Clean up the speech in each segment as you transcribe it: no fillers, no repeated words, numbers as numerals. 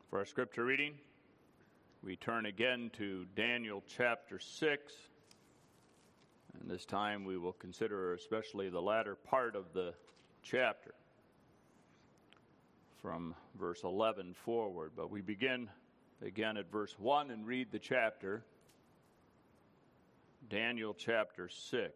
For our scripture reading, we turn again to Daniel chapter 6. And this time we will consider especially the latter part of the chapter, from verse 11 forward. But we begin again at verse 1 and read the chapter, Daniel chapter 6.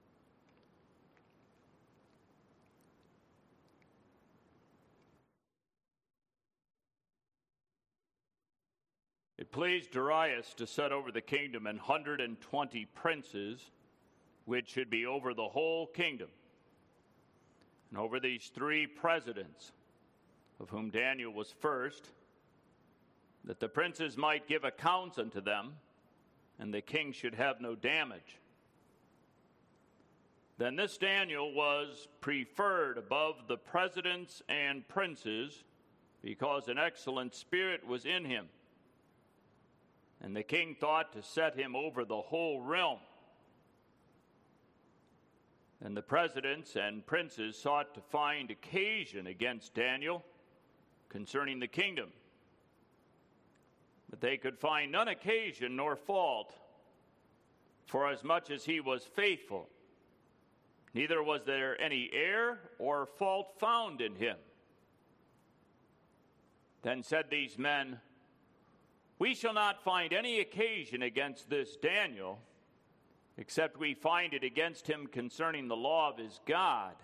It pleased Darius to set over the kingdom 120 princes, which should be over the whole kingdom, and over these 3 presidents, of whom Daniel was first, that the princes might give accounts unto them, and the king should have no damage. Then this Daniel was preferred above the presidents and princes, because an excellent spirit was in him. And the king thought to set him over the whole realm. And the presidents and princes sought to find occasion against Daniel concerning the kingdom. But they could find none occasion nor fault, forasmuch as he was faithful. Neither was there any error or fault found in him. Then said these men, "We shall not find any occasion against this Daniel, except we find it against him concerning the law of his God."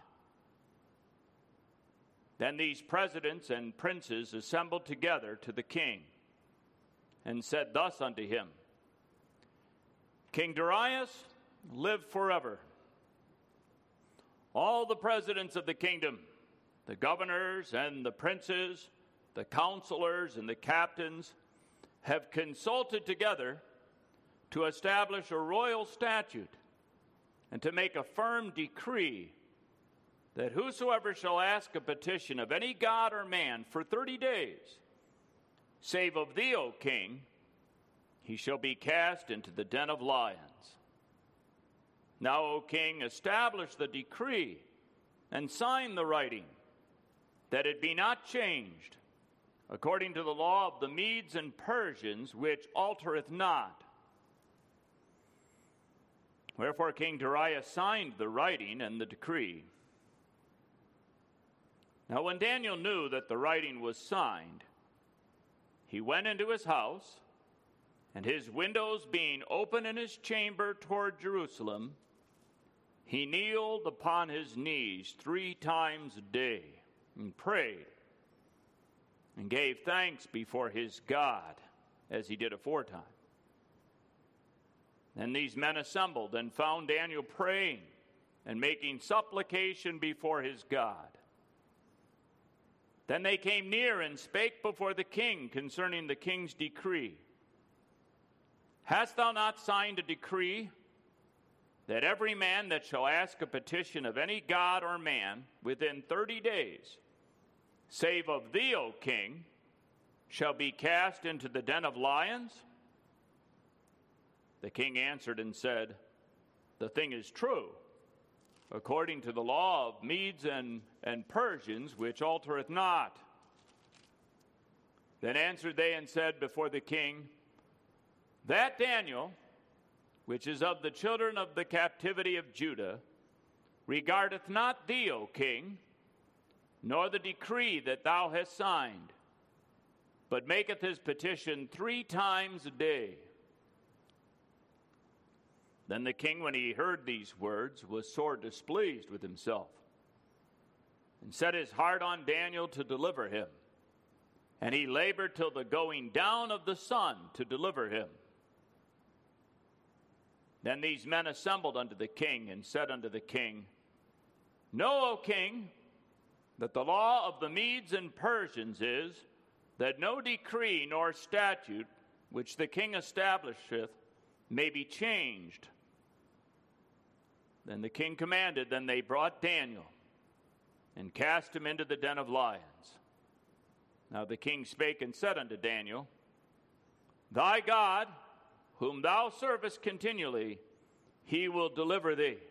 Then these presidents and princes assembled together to the king, and said thus unto him, "King Darius, live forever. All the presidents of the kingdom, the governors and the princes, the counselors and the captains, have consulted together to establish a royal statute and to make a firm decree that whosoever shall ask a petition of any god or man for 30 days, save of thee, O king, he shall be cast into the den of lions. Now, O king, establish the decree and sign the writing, that it be not changed, according to the law of the Medes and Persians, which altereth not." Wherefore King Darius signed the writing and the decree. Now when Daniel knew that the writing was signed, he went into his house, and his windows being open in his chamber toward Jerusalem, he kneeled upon his knees 3 times a day and prayed, and gave thanks before his God, as he did aforetime. Then these men assembled and found Daniel praying and making supplication before his God. Then they came near and spake before the king concerning the king's decree. "Hast thou not signed a decree that every man that shall ask a petition of any god or man within 30 days, save of thee, O king, shall be cast into the den of lions?" The king answered and said, "The thing is true, according to the law of Medes and Persians, which altereth not." Then answered they and said before the king, "That Daniel, which is of the children of the captivity of Judah, regardeth not thee, O king, nor the decree that thou hast signed, but maketh his petition 3 times a day." Then the king, when he heard these words, was sore displeased with himself, and set his heart on Daniel to deliver him. And he labored till the going down of the sun to deliver him. Then these men assembled unto the king, and said unto the king, "Know, O king, that the law of the Medes and Persians is, that no decree nor statute which the king establisheth may be changed." Then the king commanded, then they brought Daniel, and cast him into the den of lions. Now the king spake and said unto Daniel, "Thy God, whom thou servest continually, he will deliver thee."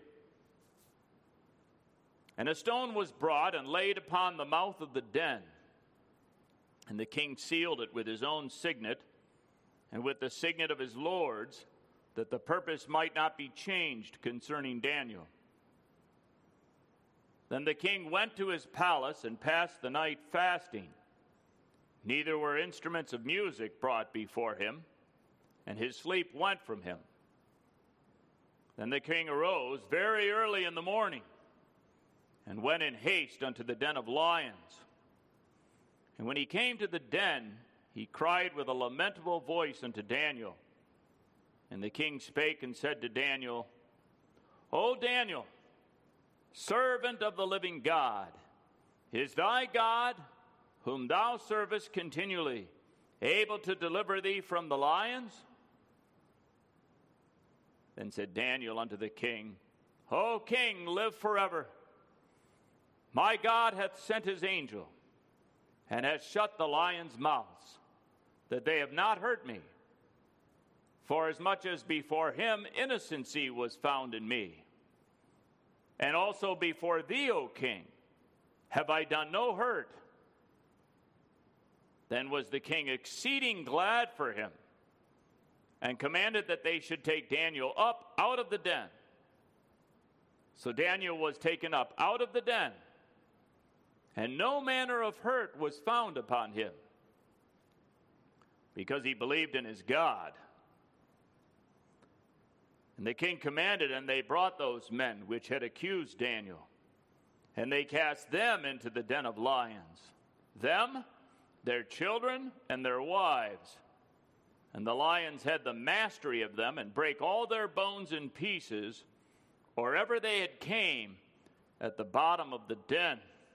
And a stone was brought and laid upon the mouth of the den. And the king sealed it with his own signet and with the signet of his lords, that the purpose might not be changed concerning Daniel. Then the king went to his palace and passed the night fasting. Neither were instruments of music brought before him, and his sleep went from him. Then the king arose very early in the morning and went in haste unto the den of lions. And when he came to the den, he cried with a lamentable voice unto Daniel. And the king spake and said to Daniel, O Daniel, servant of the living God, is thy God, whom thou servest continually, able to deliver thee from the lions? Then said Daniel unto the king, O king, live forever. My God hath sent his angel, and hath shut the lions' mouths, that they have not hurt me. Forasmuch as before him innocency was found in me, and also before thee, O king, have I done no hurt. Then was the king exceeding glad for him, and commanded that they should take Daniel up out of the den. So Daniel was taken up out of the den, and no manner of hurt was found upon him, because he believed in his God. And the king commanded, and they brought those men which had accused Daniel, and they cast them into the den of lions, them, their children, and their wives. And the lions had the mastery of them, and brake all their bones in pieces, or ever they had came at the bottom of the den.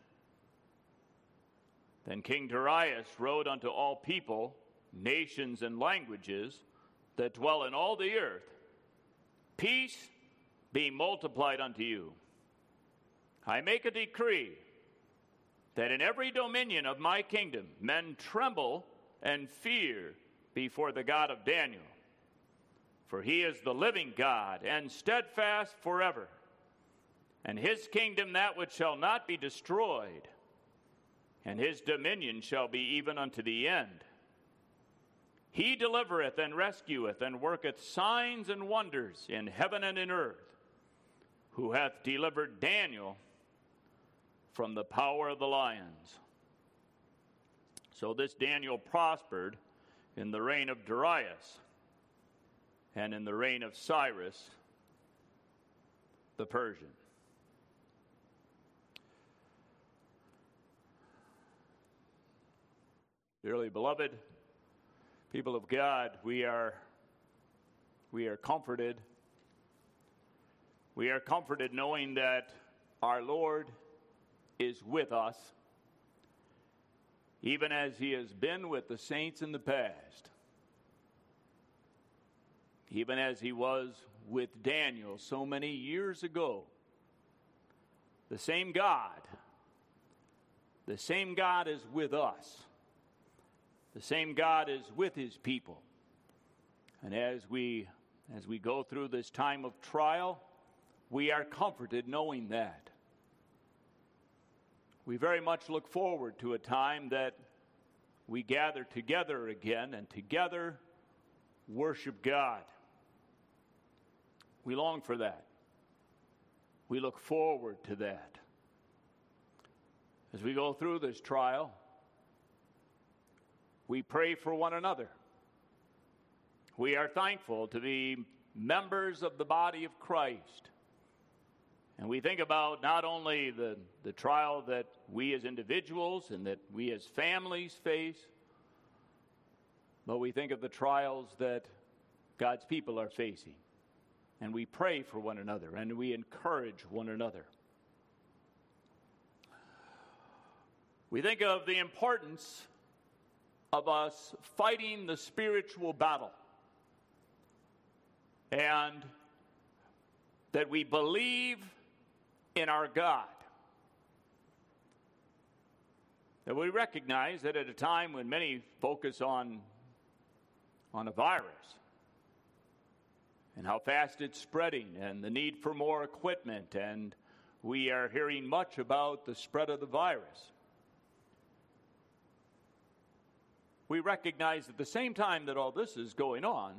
Then King Darius wrote unto all people, nations, and languages that dwell in all the earth, Peace be multiplied unto you. I make a decree that in every dominion of my kingdom men tremble and fear before the God of Daniel. For he is the living God, and steadfast forever, and his kingdom that which shall not be destroyed, and his dominion shall be even unto the end. He delivereth and rescueth and worketh signs and wonders in heaven and in earth, who hath delivered Daniel from the power of the lions. So this Daniel prospered in the reign of Darius and in the reign of Cyrus the Persian. Dearly beloved people of God, we are comforted. We are comforted knowing that our Lord is with us, even as he has been with the saints in the past, even as he was with Daniel so many years ago. The same God is with us. The same God is with his people. And as we go through this time of trial, we are comforted knowing that. We very much look forward to a time that we gather together again and together worship God. We long for that. We look forward to that. As we go through this trial, we pray for one another. We are thankful to be members of the body of Christ. And we think about not only the trial that we as individuals and that we as families face, but we think of the trials that God's people are facing. And we pray for one another and we encourage one another. We think of the importance of us fighting the spiritual battle, and that we believe in our God. That we recognize that at a time when many focus on a virus and how fast it's spreading and the need for more equipment, and we are hearing much about the spread of the virus. we recognize at the same time that all this is going on,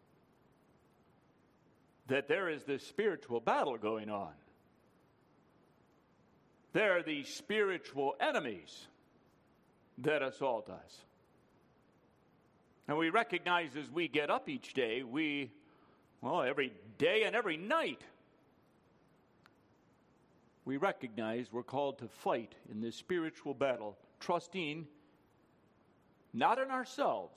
that there is this spiritual battle going on. There are these spiritual enemies that assault us. And we recognize as we get up each day, every day and every night, we recognize we're called to fight in this spiritual battle, trusting not in ourselves,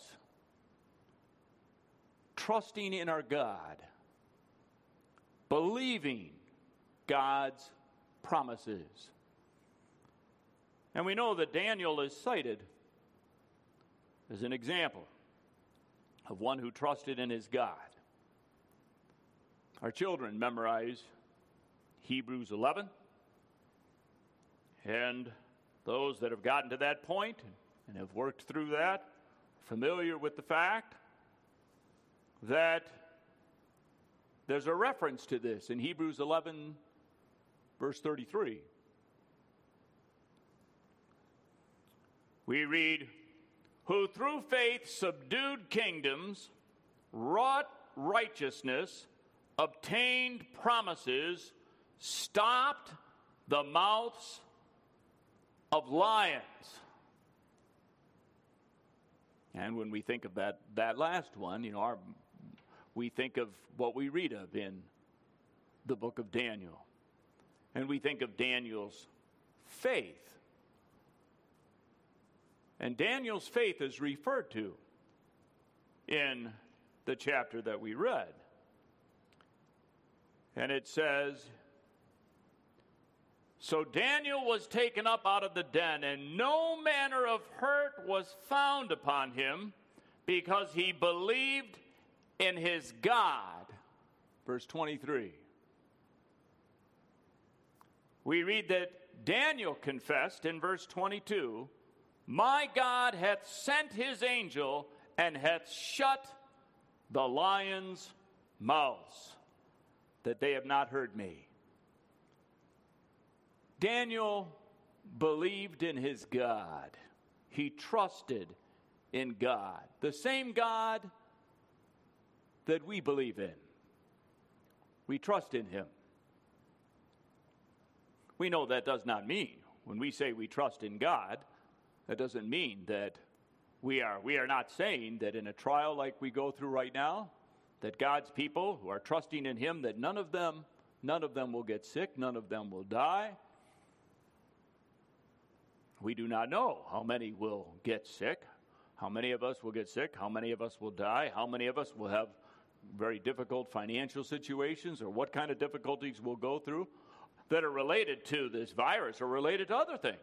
trusting in our God, believing God's promises. And we know that Daniel is cited as an example of one who trusted in his God. Our children memorize Hebrews 11, and those that have gotten to that point and have worked through that, familiar with the fact that there's a reference to this in Hebrews 11, verse 33. We read, who through faith subdued kingdoms, wrought righteousness, obtained promises, stopped the mouths of lions. And when we think of that last one, we think of what we read of in the book of Daniel. And we think of Daniel's faith. And Daniel's faith is referred to in the chapter that we read. And it says, so Daniel was taken up out of the den, and no manner of hurt was found upon him, because he believed in his God. Verse 23. We read that Daniel confessed in verse 22, my God hath sent his angel and hath shut the lions' mouths, that they have not heard me. Daniel believed in his God. He trusted in God, the same God that we believe in. We trust in him. We know that does not mean, when we say we trust in God, that doesn't mean that we are not saying that in a trial like we go through right now, that God's people who are trusting in him, that none of them will get sick, none of them will die. We do not know how many will get sick, how many of us will get sick, how many of us will die, how many of us will have very difficult financial situations, or what kind of difficulties we'll go through that are related to this virus or related to other things.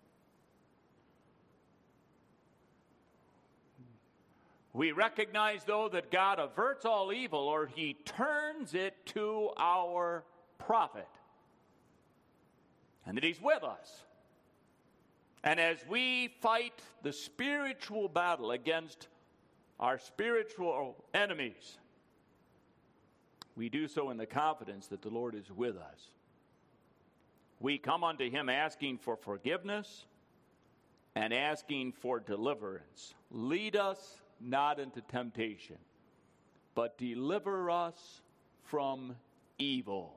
We recognize, though, that God averts all evil, or he turns it to our profit, and that he's with us. And as we fight the spiritual battle against our spiritual enemies, we do so in the confidence that the Lord is with us. We come unto him asking for forgiveness and asking for deliverance. Lead us not into temptation, but deliver us from evil.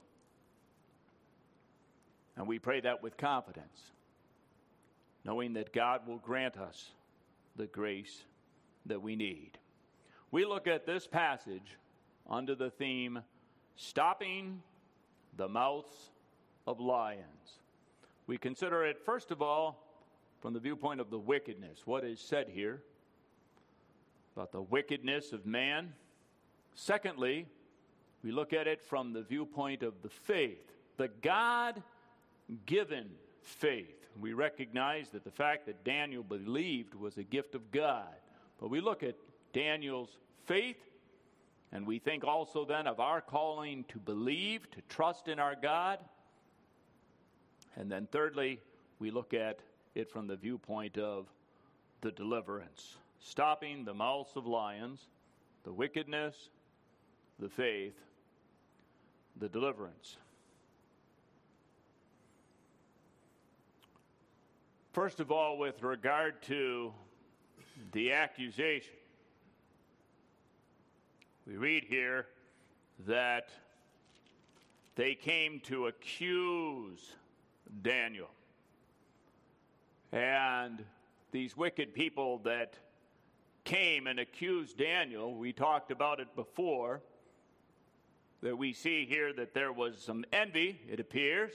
And we pray that with confidence, knowing that God will grant us the grace that we need. We look at this passage under the theme, stopping the mouths of lions. We consider it, first of all, from the viewpoint of the wickedness. What is said here about the wickedness of man. Secondly, we look at it from the viewpoint of the faith, the God-given faith. We recognize that the fact that Daniel believed was a gift of God. But we look at Daniel's faith, and we think also then of our calling to believe, to trust in our God. And then thirdly, we look at it from the viewpoint of the deliverance, stopping the mouths of lions, the wickedness, the faith, the deliverance. First of all, with regard to the accusation. We read here that they came to accuse Daniel. And these wicked people that came and accused Daniel, we talked about it before, that we see here that there was some envy, it appears.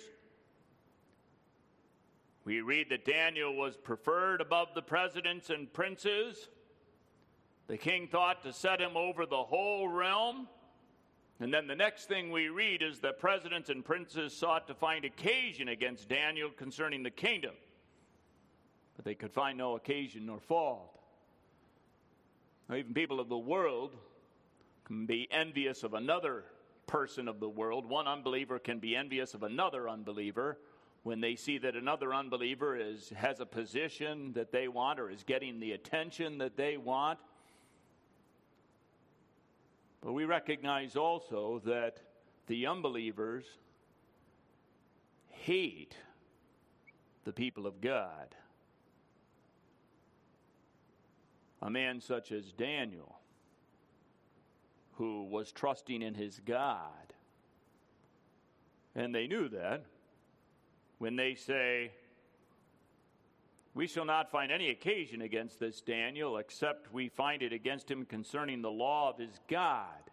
We read that Daniel was preferred above the presidents and princes. The king thought to set him over the whole realm. And then the next thing we read is that presidents and princes sought to find occasion against Daniel concerning the kingdom. But they could find no occasion nor fault. Now, even people of the world can be envious of another person of the world. One unbeliever can be envious of another unbeliever when they see that another unbeliever has a position that they want or is getting the attention that they want. But we recognize also that the unbelievers hate the people of God. A man such as Daniel, who was trusting in his God. And they knew that when they say, "We shall not find any occasion against this Daniel, except we find it against him concerning the law of his God."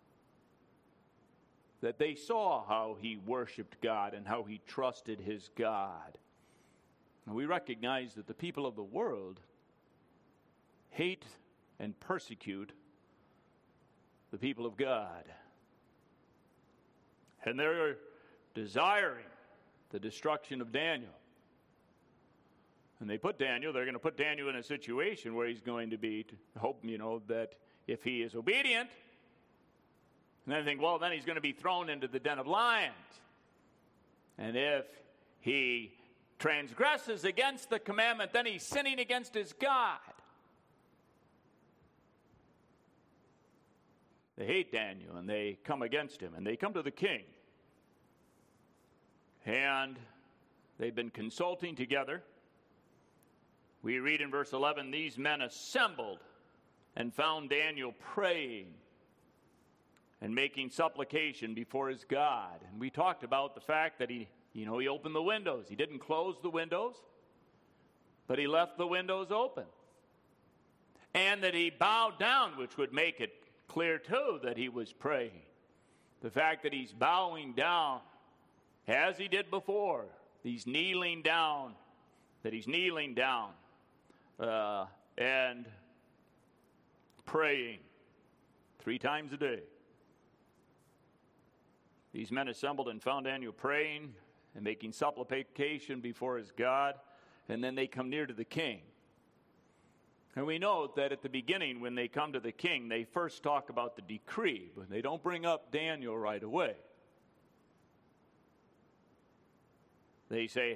That they saw how he worshiped God and how he trusted his God. And we recognize that the people of the world hate and persecute the people of God. And they're desiring the destruction of Daniel. And they're going to put Daniel in a situation where he's going to be, that if he is obedient, and then think, well, then he's going to be thrown into the den of lions. And if he transgresses against the commandment, then he's sinning against his God. They hate Daniel, and they come against him, and they come to the king. And they've been consulting together. We read in verse 11, these men assembled and found Daniel praying and making supplication before his God. And we talked about the fact that he opened the windows. He didn't close the windows, but he left the windows open. And that he bowed down, which would make it clear too that he was praying. The fact that he's bowing down as he did before, he's kneeling down, and praying 3 times a day. These men assembled and found Daniel praying and making supplication before his God, and then they come near to the king. And we know that at the beginning, when they come to the king, they first talk about the decree, but they don't bring up Daniel right away. They say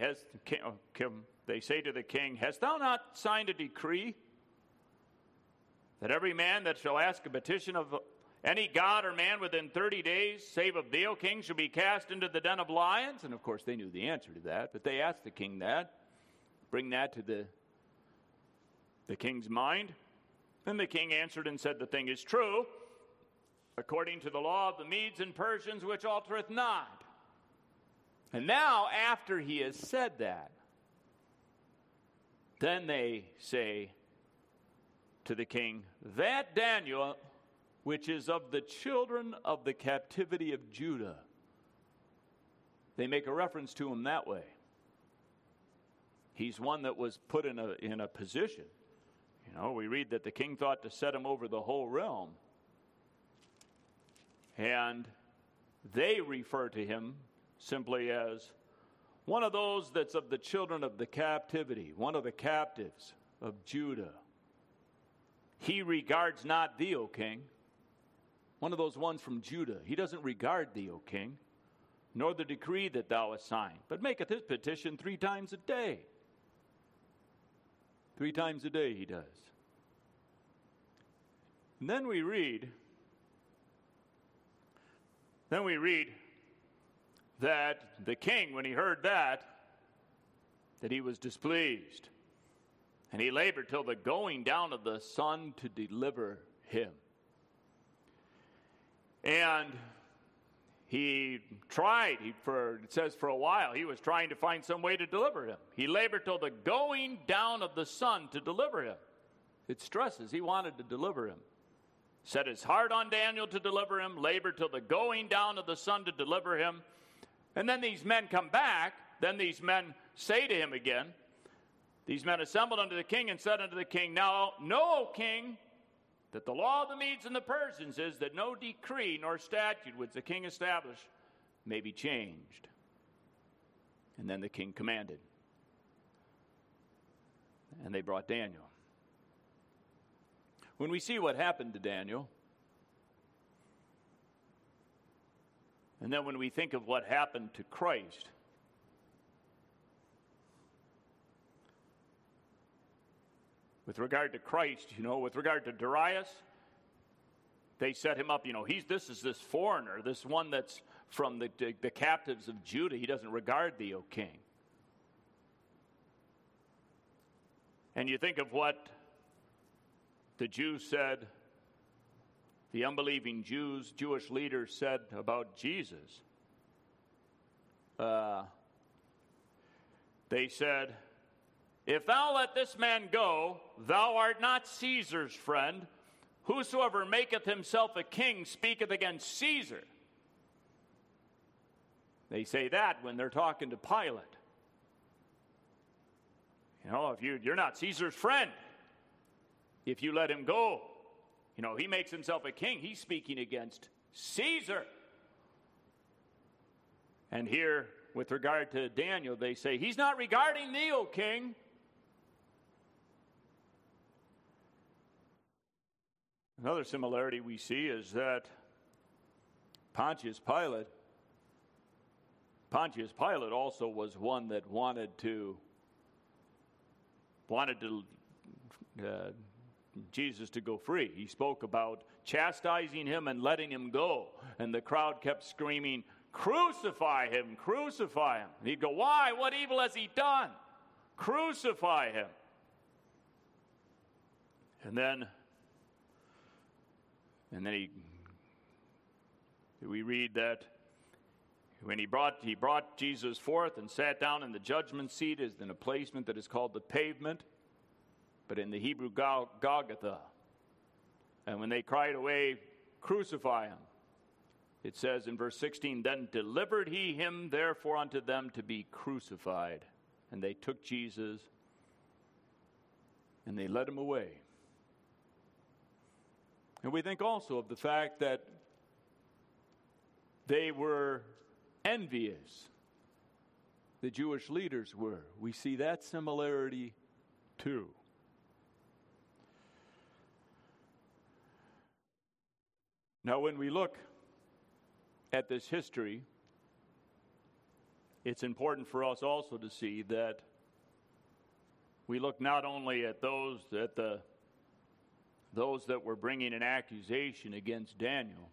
to the king, "Hast thou not signed a decree that every man that shall ask a petition of any god or man within 30 days, save of thee, O king, shall be cast into the den of lions?" And of course they knew the answer to that, but they asked the king that. Bring that to the king's mind. And the king answered and said, "The thing is true, according to the law of the Medes and Persians, which altereth not." And now, after he has said that, then they say to the king, "That Daniel, which is of the children of the captivity of Judah." They make a reference to him that way. He's one that was put in a position. We read that the king thought to set him over the whole realm. And they refer to him simply as one of those that's of the children of the captivity, one of the captives of Judah. He regards not thee, O king. One of those ones from Judah. He doesn't regard thee, O king, nor the decree that thou hast signed, but maketh his petition 3 times a day. 3 times a day he does. And then we read that the king, when he heard that he was displeased. And he labored till the going down of the sun to deliver him. And he tried, it says for a while, he was trying to find some way to deliver him. He labored till the going down of the sun to deliver him. It stresses, he wanted to deliver him. Set his heart on Daniel to deliver him, labored till the going down of the sun to deliver him. And then these men come back, then these men say to him again, these men assembled unto the king and said unto the king, Now know, O king, that the law of the Medes and the Persians is that no decree nor statute which the king established may be changed. And then the king commanded. And they brought Daniel. When we see what happened to Daniel, and then when we think of what happened to Christ, with regard to Christ, with regard to Darius, they set him up, this is this foreigner, this one that's from the captives of Judah. He doesn't regard thee, O king. And you think of what the Jews said, the unbelieving Jewish leaders said about Jesus. They said, If thou let this man go, thou art not Caesar's friend. Whosoever maketh himself a king speaketh against Caesar. They say that when they're talking to Pilate. If you're not Caesar's friend, if you let him go, he makes himself a king. He's speaking against Caesar. And here, with regard to Daniel, they say, he's not regarding thee, O king. Another similarity we see is that Pontius Pilate also was one that wanted Jesus to go free. He spoke about chastising him and letting him go. And the crowd kept screaming, Crucify him, crucify him. And he'd go, Why? What evil has he done? Crucify him. And then we read that when he brought Jesus forth and sat down in the judgment seat, is in a placement that is called the pavement, but in the Hebrew Golgotha. And when they cried away, Crucify him, it says in verse 16, Then delivered he him therefore unto them to be crucified. And they took Jesus and they led him away. And we think also of the fact that they were envious. The Jewish leaders were. We see that similarity too. Now, when we look at this history, it's important for us also to see that we look not only at those that were bringing an accusation against Daniel,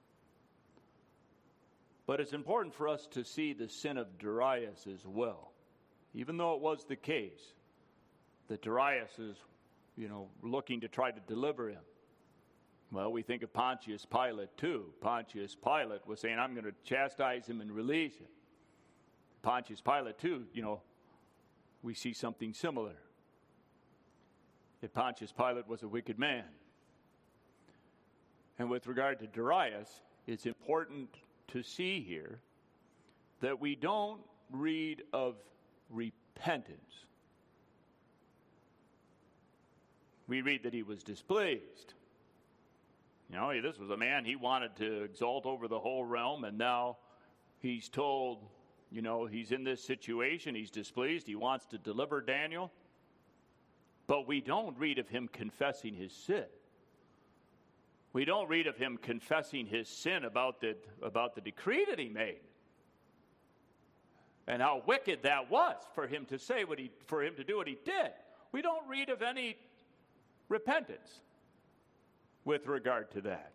but it's important for us to see the sin of Darius as well. Even though it was the case that Darius is, looking to try to deliver him. Well, we think of Pontius Pilate too. Pontius Pilate was saying, I'm going to chastise him and release him. Pontius Pilate too, we see something similar. That Pontius Pilate was a wicked man. And with regard to Darius, it's important to see here that we don't read of repentance. We read that he was displeased. This was a man, he wanted to exalt over the whole realm, and now he's told, he's in this situation, he's displeased, he wants to deliver Daniel. But we don't read of him confessing his sin. We don't read of him confessing his sin about the decree that he made. And how wicked that was for him to for him to do what he did. We don't read of any repentance with regard to that.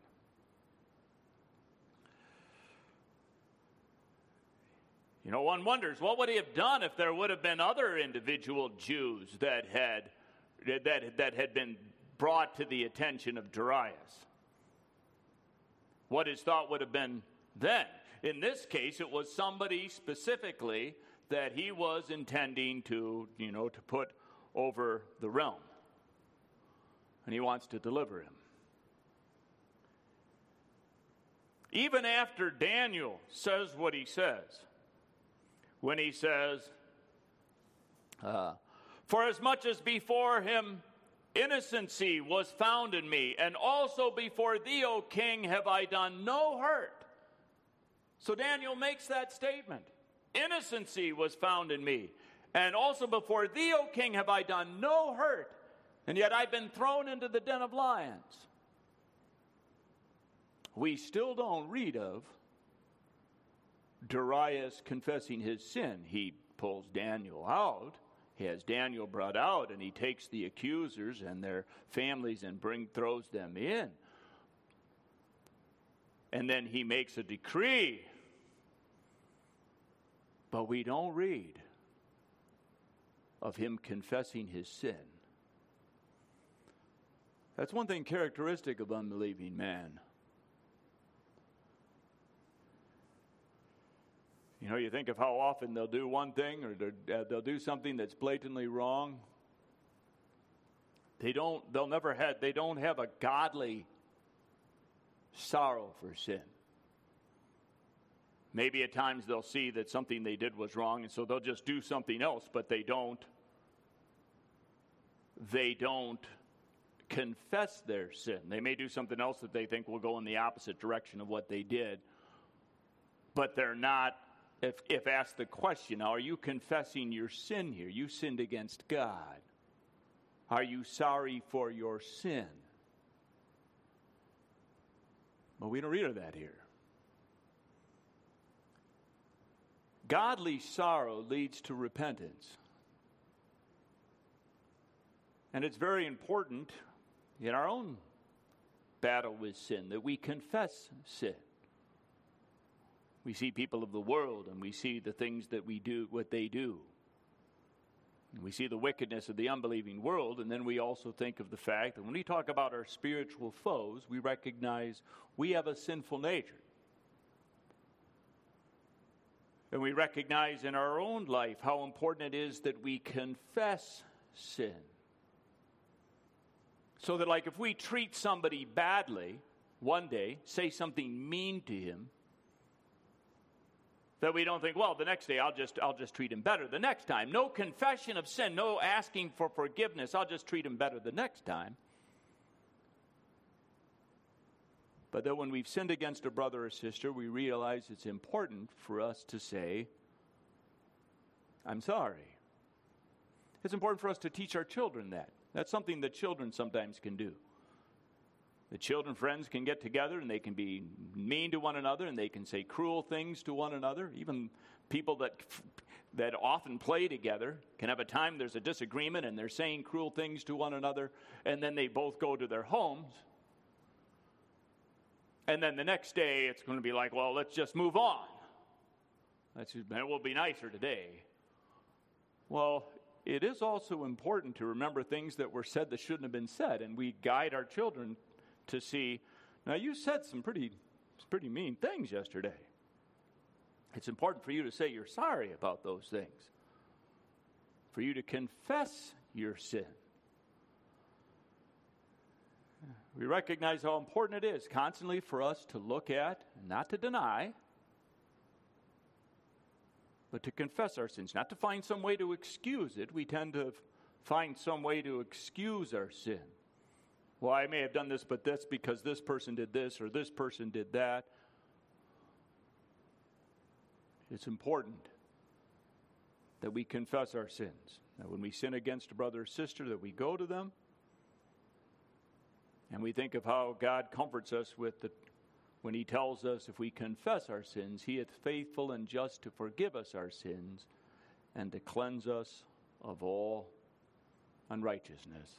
One wonders, what would he have done if there would have been other individual Jews that had that had been brought to the attention of Darius. What his thought would have been then. In this case, it was somebody specifically that he was intending to put over the realm. And he wants to deliver him. Even after Daniel says what he says, when he says, for as much as before him innocency was found in me, and also before thee, O king, have I done no hurt. So Daniel makes that statement. Innocency was found in me, and also before thee, O king, have I done no hurt, and yet I've been thrown into the den of lions. We still don't read of Darius confessing his sin. He pulls Daniel out. He has Daniel brought out, and he takes the accusers and their families and throws them in. And then he makes a decree. But we don't read of him confessing his sin. That's one thing characteristic of unbelieving man. You think of how often they'll do one thing or they'll do something that's blatantly wrong. They don't have a godly sorrow for sin. Maybe at times they'll see that something they did was wrong, and so they'll just do something else, but they don't confess their sin. They may do something else that they think will go in the opposite direction of what they did, but they're not. If asked the question, are you confessing your sin here? You sinned against God. Are you sorry for your sin? Well, we don't read of that here. Godly sorrow leads to repentance. And it's very important in our own battle with sin that we confess sin. We see people of the world, and we see the things that we do, what they do. And we see the wickedness of the unbelieving world, and then we also think of the fact that when we talk about our spiritual foes, we recognize we have a sinful nature. And we recognize in our own life how important it is that we confess sin. So that, like, if we treat somebody badly one day, say something mean to him, that we don't think, well, the next day I'll just treat him better the next time. No confession of sin, no asking for forgiveness. I'll just treat him better the next time. But that when we've sinned against a brother or sister, we realize it's important for us to say, I'm sorry. It's important for us to teach our children that. That's something that children sometimes can do. The children, friends, can get together and they can be mean to one another and they can say cruel things to one another. Even people that often play together can have a time there's a disagreement and they're saying cruel things to one another, and then they both go to their homes. And then the next day it's going to be like, well, let's just move on. It will be nicer today. Well, it is also important to remember things that were said that shouldn't have been said, and we guide our children to see, now you said some pretty mean things yesterday. It's important for you to say you're sorry about those things, for you to confess your sin. We recognize how important it is constantly for us to look at, not to deny, but to confess our sins, not to find some way to excuse it. We tend to find some way to excuse our sin. Well, I may have done this, but that's because this person did this or this person did that. It's important that we confess our sins. That when we sin against a brother or sister, that we go to them and we think of how God comforts us when he tells us if we confess our sins, he is faithful and just to forgive us our sins and to cleanse us of all unrighteousness.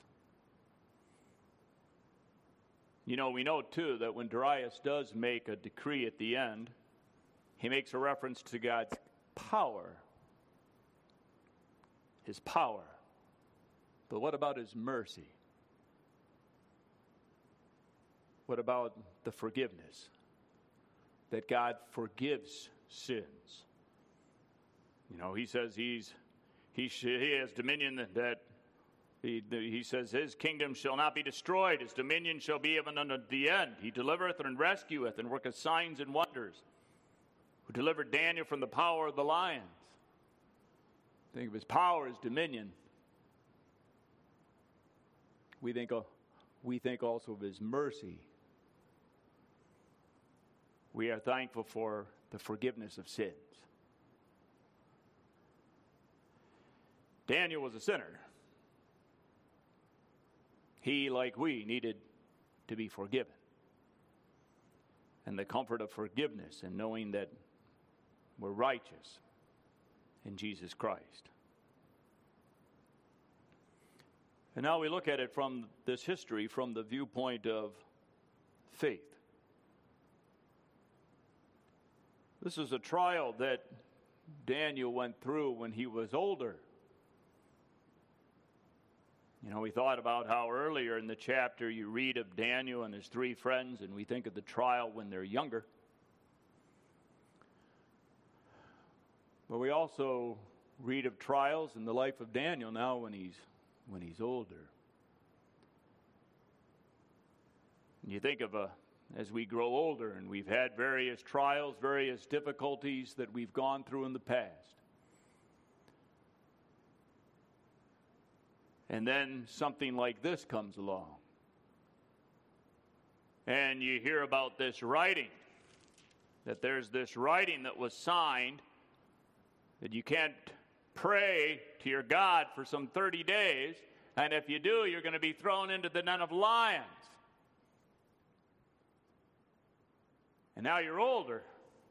We know, too, that when Darius does make a decree at the end, he makes a reference to God's power. His power But what about his mercy? What about the forgiveness? That God forgives sins. You know, he says he has dominion, that he says his kingdom shall not be destroyed. His dominion shall be even unto the end. He delivereth and rescueth and worketh signs and wonders. Who delivered Daniel from the power of the lions. Think of his power, his dominion. We think also of his mercy. We are thankful for the forgiveness of sins. Daniel was a sinner. He, like we, needed to be forgiven. And the comfort of forgiveness and knowing that we're righteous in Jesus Christ. And now we look at it from this history from the viewpoint of faith. This is a trial that Daniel went through when he was older. You know, we thought about how earlier in the chapter you read of Daniel and his 3 friends, and we think of the trial when they're younger. But we also read of trials in the life of Daniel now when he's older. And you think of as we grow older and we've had various trials, various difficulties that we've gone through in the past. And then something like this comes along. And you hear about this writing, that there's this writing that was signed, that you can't pray to your God for some 30 days, and if you do, you're going to be thrown into the den of lions. And now you're older,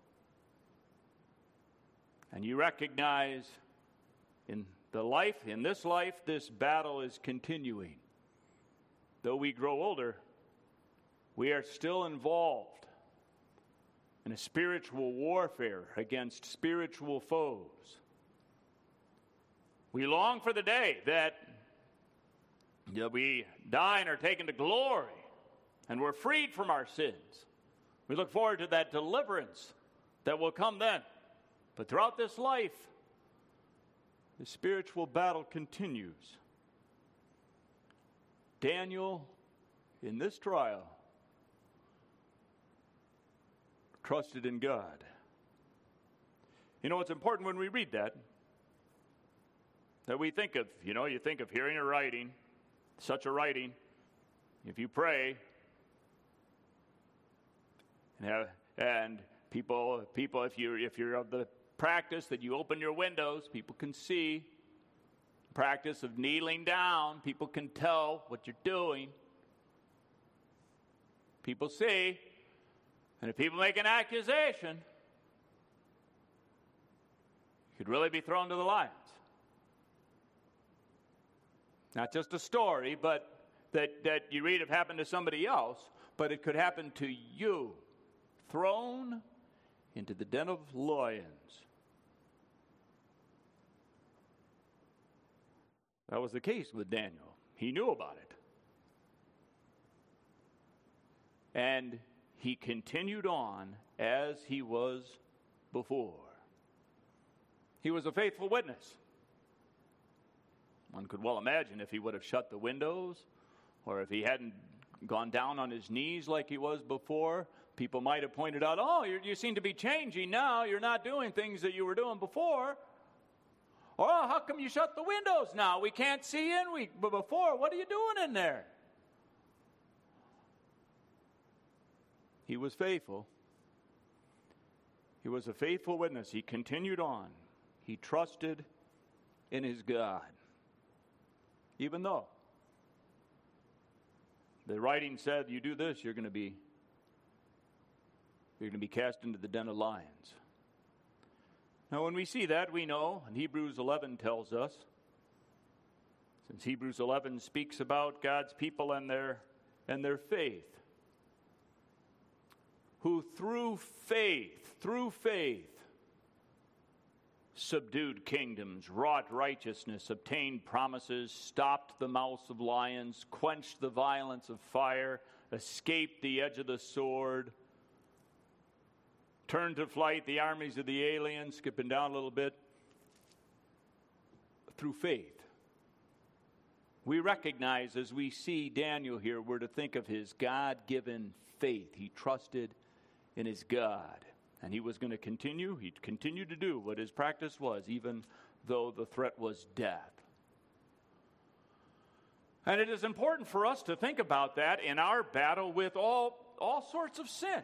and you recognize in this life, this battle is continuing. Though we grow older, we are still involved in a spiritual warfare against spiritual foes. We long for the day that we die and are taken to glory, and we're freed from our sins. We look forward to that deliverance that will come then. But throughout this life, the spiritual battle continues. Daniel, in this trial, trusted in God. You know, it's important when we read that we think of, you think of hearing a writing, such a writing, if you pray, and people, if you're of the practice that you open your windows, people can see. Practice of kneeling down, people can tell what you're doing. People see. And if people make an accusation, you could really be thrown to the lions. Not just a story, but that you read have happened to somebody else, but it could happen to you. Thrown into the den of lions. That was the case with Daniel. He knew about it. And he continued on as he was before. He was a faithful witness. One could well imagine if he would have shut the windows, or if he hadn't gone down on his knees like he was before, people might have pointed out, oh, you seem to be changing now. You're not doing things that you were doing before. Or, oh, how come you shut the windows now? We can't see in. But before, what are you doing in there? He was faithful. He was a faithful witness. He continued on. He trusted in his God. Even though the writing said, you do this, you're going to be cast into the den of lions. Now, when we see that, we know, and Hebrews 11 tells us, since Hebrews 11 speaks about God's people and their faith, who through faith, subdued kingdoms, wrought righteousness, obtained promises, stopped the mouths of lions, quenched the violence of fire, escaped the edge of the sword, turned to flight the armies of the aliens, skipping down a little bit, through faith. We recognize as we see Daniel here, we're to think of his God-given faith. He trusted in his God. And he was going to continue. He'd continue to do what his practice was, even though the threat was death. And it is important for us to think about that in our battle with all sorts of sin.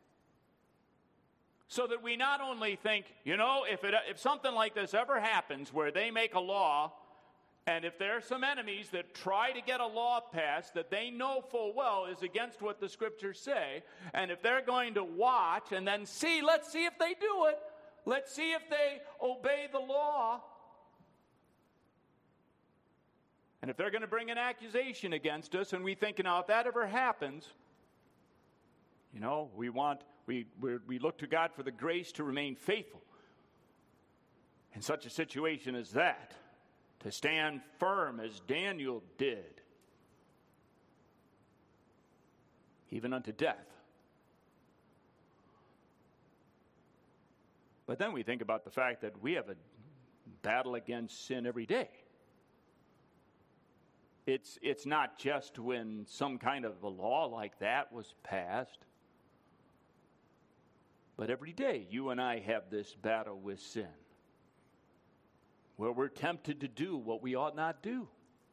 So that we not only think, if something like this ever happens where they make a law, and if there are some enemies that try to get a law passed that they know full well is against what the Scriptures say, and if they're going to watch and then let's see if they do it, let's see if they obey the law, and if they're going to bring an accusation against us, and we think, if that ever happens, we look to God for the grace to remain faithful in such a situation as that. To stand firm as Daniel did, even unto death. But then we think about the fact that we have a battle against sin every day. It's not just when some kind of a law like that was passed, but every day you and I have this battle with sin, where we're tempted to do what we ought not do.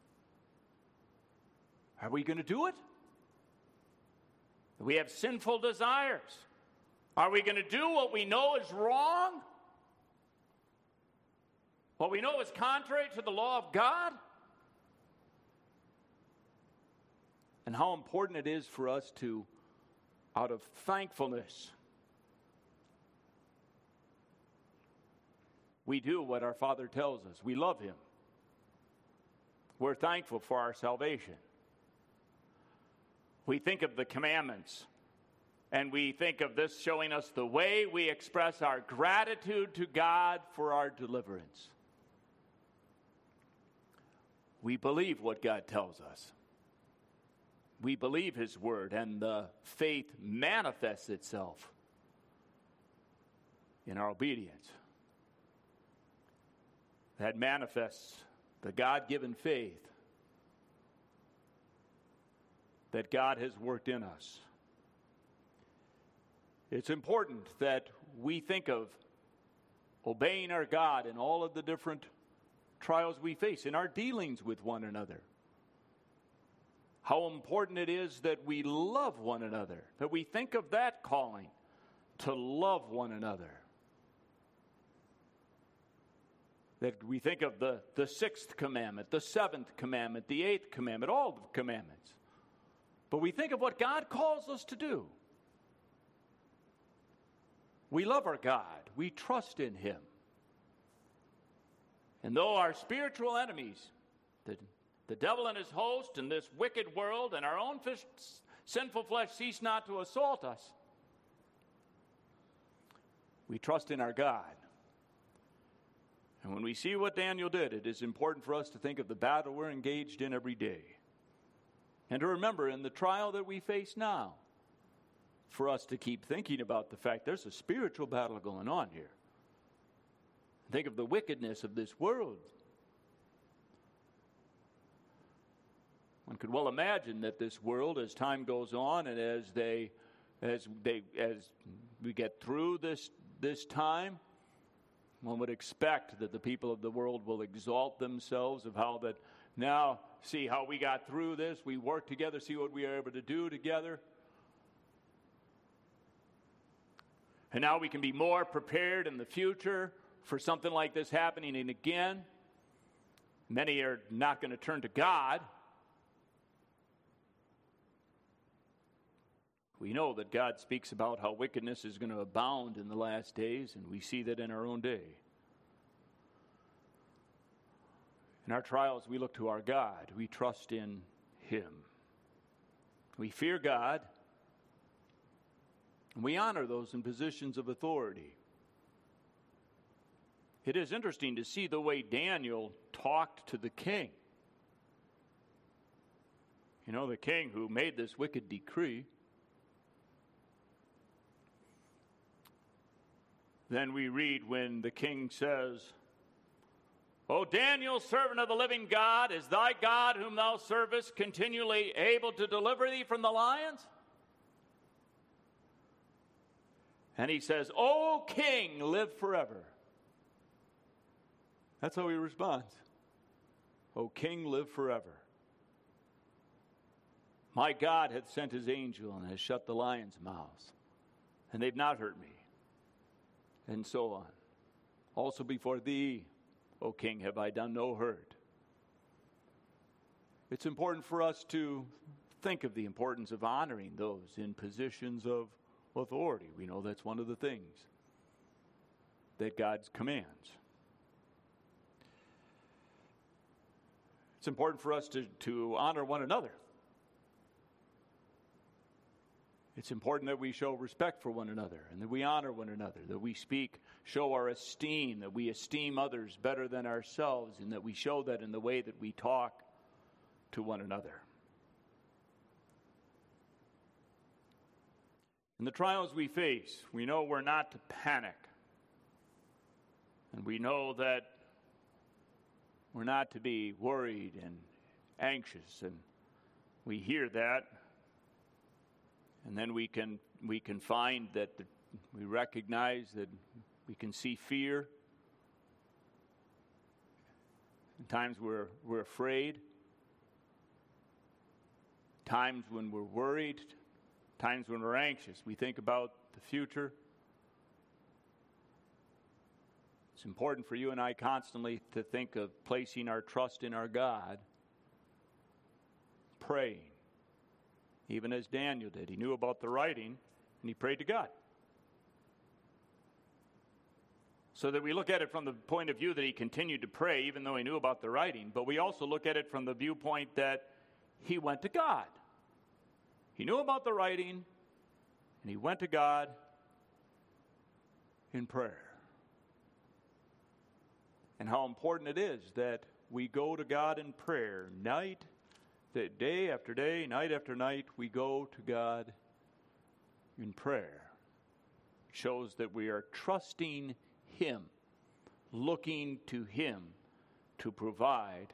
Are we going to do it? We have sinful desires. Are we going to do what we know is wrong? What we know is contrary to the law of God? And how important it is for us to, out of thankfulness, we do what our Father tells us. We love Him. We're thankful for our salvation. We think of the commandments, and we think of this showing us the way we express our gratitude to God for our deliverance. We believe what God tells us. We believe His word, and the faith manifests itself in our obedience. That manifests the God-given faith that God has worked in us. It's important that we think of obeying our God in all of the different trials we face, in our dealings with one another. How important it is that we love one another, that we think of that calling to love one another. That we think of the sixth commandment, the seventh commandment, the eighth commandment, all the commandments. But we think of what God calls us to do. We love our God. We trust in Him. And though our spiritual enemies, the devil and his host and this wicked world and our own sinful flesh cease not to assault us, we trust in our God. And when we see what Daniel did, it is important for us to think of the battle we're engaged in every day. And to remember in the trial that we face now, for us to keep thinking about the fact there's a spiritual battle going on here. Think of the wickedness of this world. One could well imagine that this world, as time goes on and as we get through this time, one would expect that the people of the world will exalt themselves of how that now see how we got through this, we worked together, see what we are able to do together. And now we can be more prepared in the future for something like this happening and again. Many are not going to turn to God. We know that God speaks about how wickedness is going to abound in the last days, and we see that in our own day. In our trials, we look to our God. We trust in Him. We fear God, and we honor those in positions of authority. It is interesting to see the way Daniel talked to the king. You know, the king who made this wicked decree. Then we read when the king says, O Daniel, servant of the living God, is thy God whom thou servest continually able to deliver thee from the lions? And he says, O king, live forever. That's how he responds. O king, live forever. My God hath sent his angel and has shut the lions' mouths, and they've not hurt me. And so on. Also before thee, O king, have I done no hurt. It's important for us to think of the importance of honoring those in positions of authority. We know that's one of the things that God commands. It's important for us to honor one another. It's important that we show respect for one another and that we honor one another, that we show our esteem, that we esteem others better than ourselves, and that we show that in the way that we talk to one another. In the trials we face, we know we're not to panic. And we know that we're not to be worried and anxious. And we hear that. And then we can find that we recognize that we can see fear. Times we're afraid. Times when we're worried. Times when we're anxious. We think about the future. It's important for you and I constantly to think of placing our trust in our God, praying. Even as Daniel did. He knew about the writing, and he prayed to God. So that we look at it from the point of view that he continued to pray, even though he knew about the writing, but we also look at it from the viewpoint that he went to God. He knew about the writing, and he went to God in prayer. And how important it is that we go to God in prayer that day after day, night after night, we go to God in prayer. It shows that we are trusting him, looking to him to provide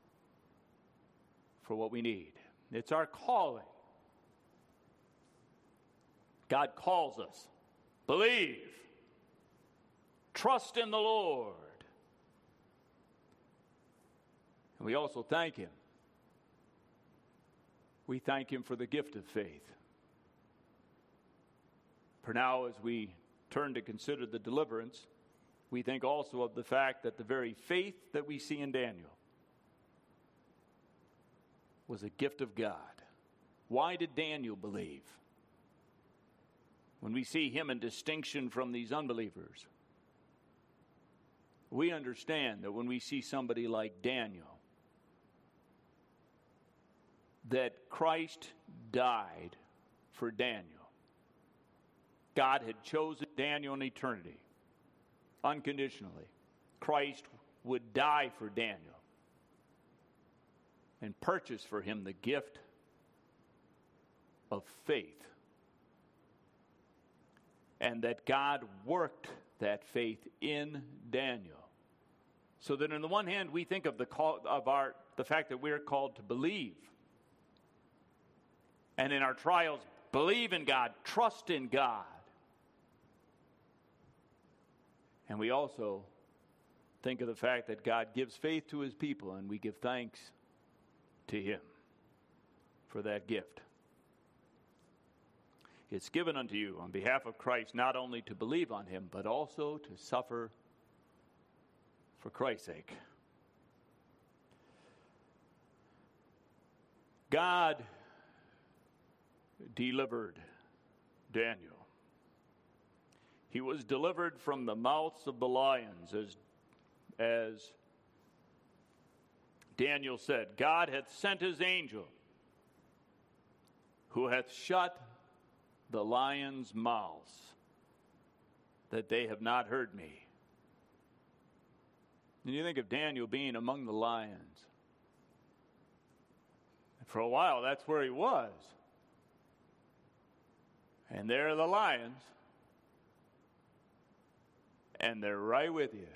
for what we need. It's our calling. God calls us. Believe. Trust in the Lord. And we also thank him. We thank him for the gift of faith. For now, as we turn to consider the deliverance, we think also of the fact that the very faith that we see in Daniel was a gift of God. Why did Daniel believe? When we see him in distinction from these unbelievers, we understand that when we see somebody like Daniel, that Christ died for Daniel. God had chosen Daniel in eternity, unconditionally. Christ would die for Daniel and purchase for him the gift of faith. And that God worked that faith in Daniel. So that on the one hand, we think of the fact that we're called to believe. And in our trials, believe in God, trust in God. And we also think of the fact that God gives faith to his people, and we give thanks to him for that gift. It's given unto you on behalf of Christ not only to believe on him, but also to suffer for Christ's sake. God delivered Daniel. He was delivered from the mouths of the lions, as Daniel said. God hath sent his angel, who hath shut the lions' mouths, that they have not heard me. And you think of Daniel being among the lions. And for a while, that's where he was. And there are the lions. And they're right with you.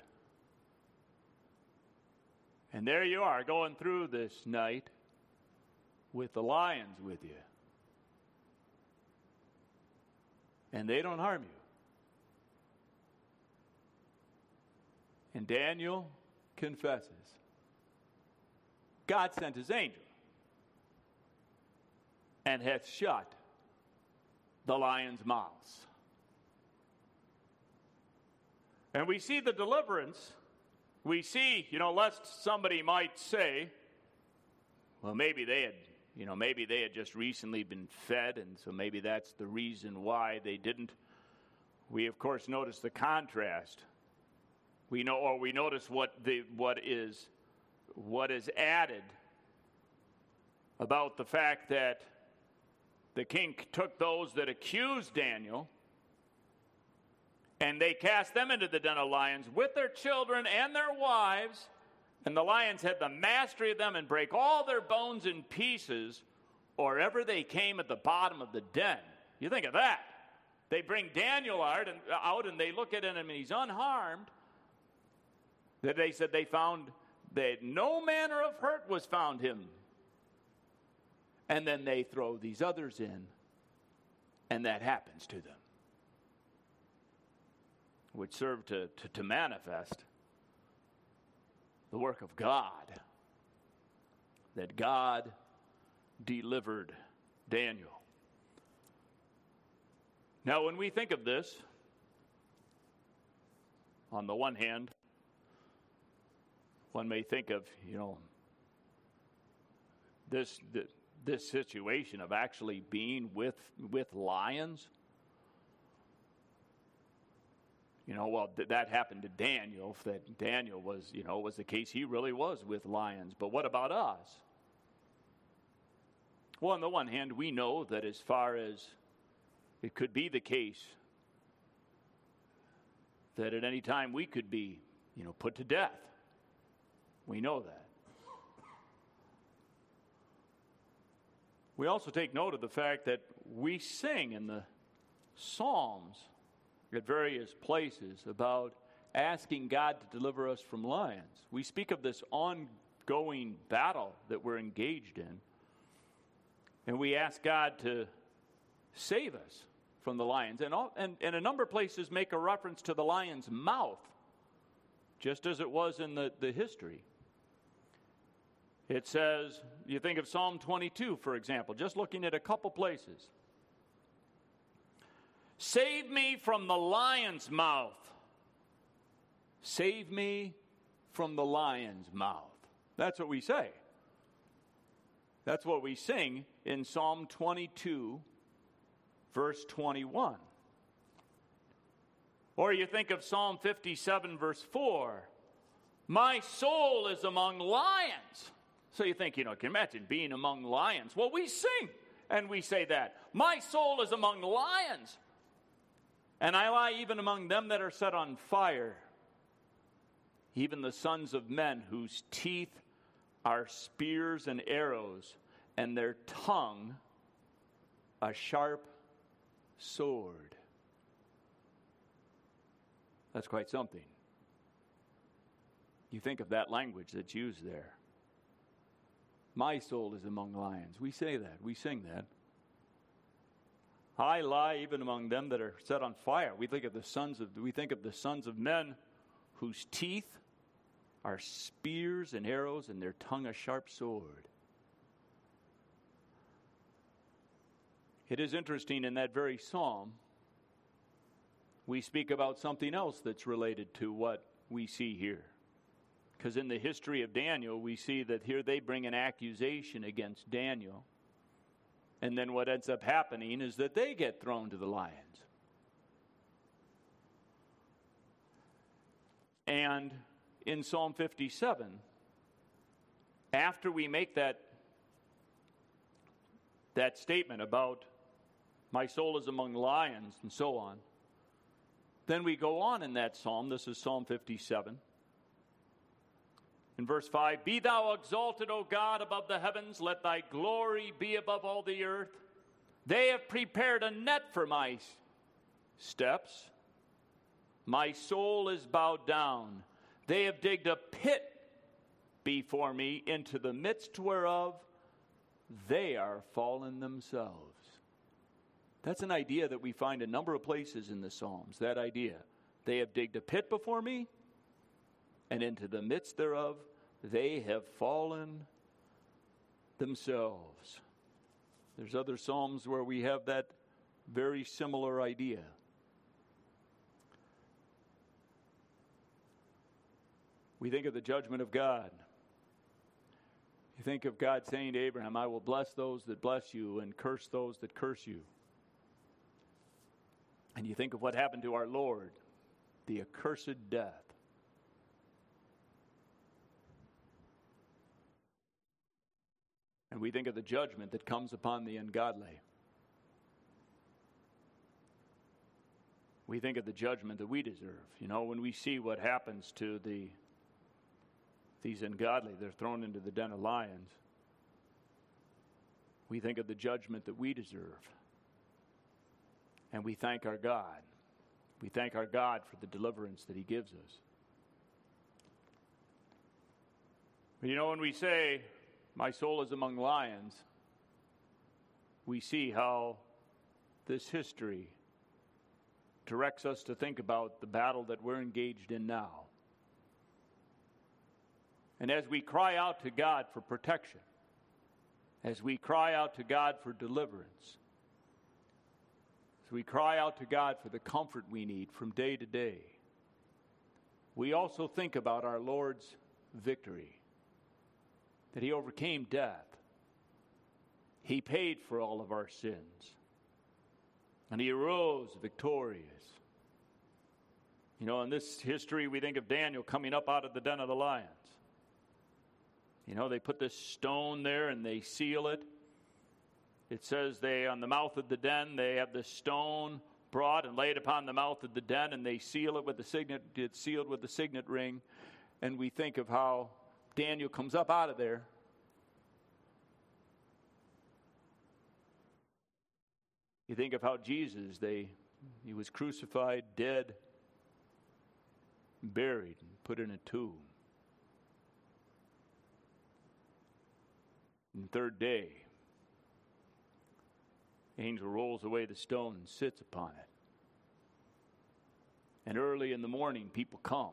And there you are, going through this night with the lions with you. And they don't harm you. And Daniel confesses. God sent his angel and hath shut the lions' mouths. And we see the deliverance. We see, lest somebody might say, well, maybe they had just recently been fed, and so maybe that's the reason why they didn't. We, of course, notice the contrast. We notice what is added about the fact that the king took those that accused Daniel, and they cast them into the den of lions with their children and their wives, and the lions had the mastery of them and brake all their bones in pieces, or ever they came at the bottom of the den. You think of that. They bring Daniel out and they look at him and he's unharmed. That they said they found that no manner of hurt was found him. And then they throw these others in, and that happens to them. Which served to manifest the work of God. That God delivered Daniel. Now, when we think of this, on the one hand, one may think of, this situation of actually being with lions. That happened to Daniel. That Daniel was the case. He really was with lions. But what about us? Well, on the one hand, we know that as far as it could be the case that at any time we could be, put to death. We know that. We also take note of the fact that we sing in the Psalms at various places about asking God to deliver us from lions. We speak of this ongoing battle that we're engaged in. And we ask God to save us from the lions. And a number of places make a reference to the lion's mouth, just as it was in the history. It says, you think of Psalm 22, for example, just looking at a couple places. Save me from the lion's mouth. Save me from the lion's mouth. That's what we say. That's what we sing in Psalm 22, verse 21. Or you think of Psalm 57, verse 4. My soul is among lions. So you think, can you imagine being among lions? Well, we sing and we say that. My soul is among lions. And I lie even among them that are set on fire. Even the sons of men whose teeth are spears and arrows, and their tongue a sharp sword. That's quite something. You think of that language that's used there. My soul is among lions. We say that. We sing that. I lie even among them that are set on fire. We think of the sons of men whose teeth are spears and arrows, and their tongue a sharp sword. It is interesting in that very psalm, we speak about something else that's related to what we see here. Because in the history of Daniel, we see that here they bring an accusation against Daniel. And then what ends up happening is that they get thrown to the lions. And in Psalm 57, after we make that statement about my soul is among lions and so on, then we go on in that psalm. This is Psalm 57. In verse 5, be thou exalted, O God, above the heavens. Let thy glory be above all the earth. They have prepared a net for my steps. My soul is bowed down. They have digged a pit before me, into the midst whereof they are fallen themselves. That's an idea that we find a number of places in the Psalms, that idea. They have digged a pit before me, and into the midst thereof they have fallen themselves. There's other Psalms where we have that very similar idea. We think of the judgment of God. You think of God saying to Abraham, I will bless those that bless you and curse those that curse you. And you think of what happened to our Lord, the accursed death. And we think of the judgment that comes upon the ungodly. We think of the judgment that we deserve. You know, when we see what happens to these ungodly, they're thrown into the den of lions. We think of the judgment that we deserve. And we thank our God. We thank our God for the deliverance that he gives us. But you know, when we say, my soul is among lions, we see how this history directs us to think about the battle that we're engaged in now. And as we cry out to God for protection, as we cry out to God for deliverance, as we cry out to God for the comfort we need from day to day, we also think about our Lord's victory, that he overcame death. He paid for all of our sins, and he arose victorious. You know, in this history, we think of Daniel coming up out of the den of the lions. You know, they put this stone there and they seal it. It says they, on the mouth of the den, they have the stone brought and laid upon the mouth of the den, and they seal it with the signet. It's sealed with the signet ring. And we think of how Daniel comes up out of there. You think of how Jesus, he was crucified, dead, buried, and put in a tomb. And the third day, the angel rolls away the stone and sits upon it. And early in the morning, people come.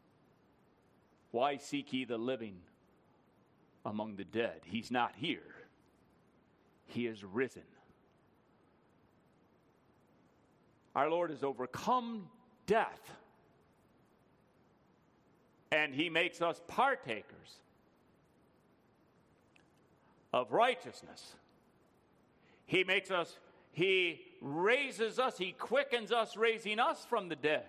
Why seek ye the living among the dead? He's not here. He is risen. Our Lord has overcome death. And he makes us partakers of righteousness. He raises us, he quickens us, raising us from the dead.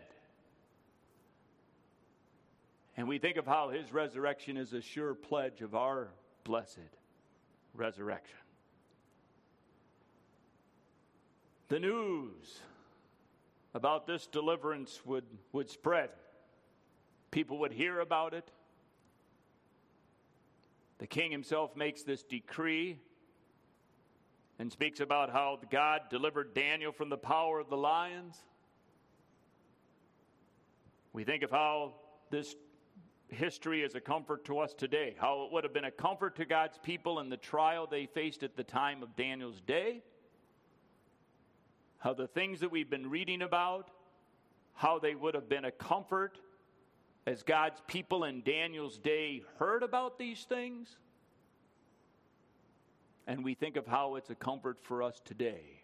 And we think of how his resurrection is a sure pledge of our blessed resurrection. The news about this deliverance would spread. People would hear about it. The king himself makes this decree and speaks about how God delivered Daniel from the power of the lions. We think of how this history is a comfort to us today, how it would have been a comfort to God's people in the trial they faced at the time of Daniel's day, how the things that we've been reading about, how they would have been a comfort as God's people in Daniel's day heard about these things. And we think of how it's a comfort for us today.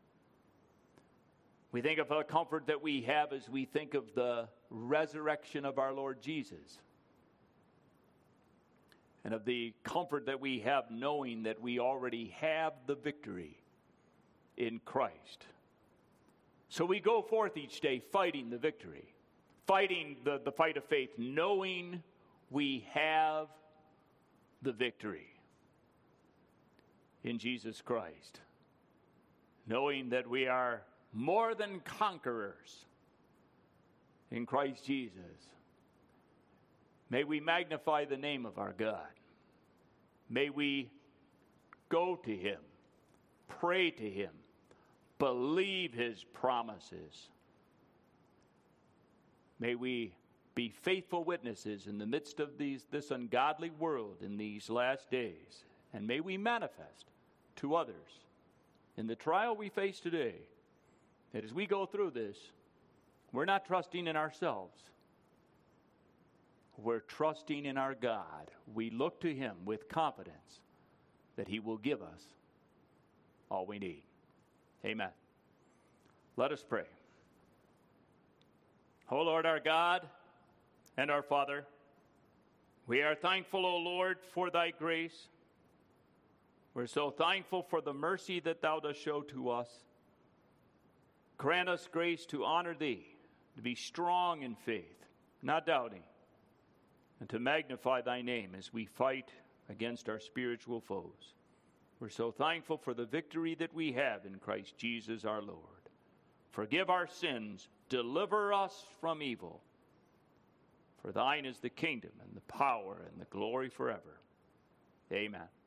We think of a comfort that we have as we think of the resurrection of our Lord Jesus. And of the comfort that we have knowing that we already have the victory in Christ. So we go forth each day fighting the victory. Fighting the fight of faith, knowing we have the victory in Jesus Christ. Knowing that we are more than conquerors in Christ Jesus. May we magnify the name of our God. May we go to him, pray to him, believe his promises. May we be faithful witnesses in the midst of this ungodly world in these last days. And may we manifest to others in the trial we face today that as we go through this, we're not trusting in ourselves. We're trusting in our God. We look to him with confidence that he will give us all we need. Amen. Let us pray. O Lord, our God and our Father, we are thankful, O Lord, for thy grace. We're so thankful for the mercy that thou dost show to us. Grant us grace to honor thee, to be strong in faith, not doubting, and to magnify thy name as we fight against our spiritual foes. We're so thankful for the victory that we have in Christ Jesus our Lord. Forgive our sins, deliver us from evil. For thine is the kingdom and the power and the glory forever. Amen.